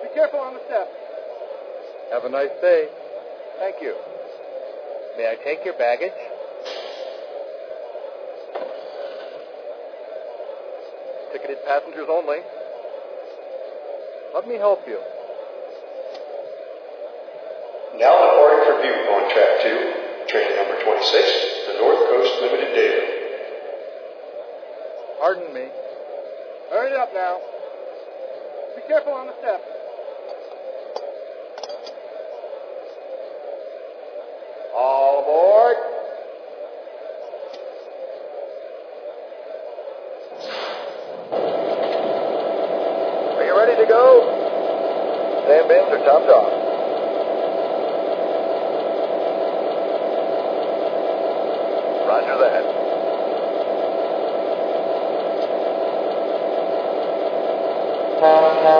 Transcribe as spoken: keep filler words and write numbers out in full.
Be careful on the steps. Have a nice day. Thank you. May I take your baggage? Ticketed passengers only. Let me help you. Now departing for Butte on track two, train number twenty-six, the North Coast Limited Daily. Pardon me. Hurry it up now. Be careful on the steps. All aboard. Are you ready to go? Sam bins are topped off. Roger that.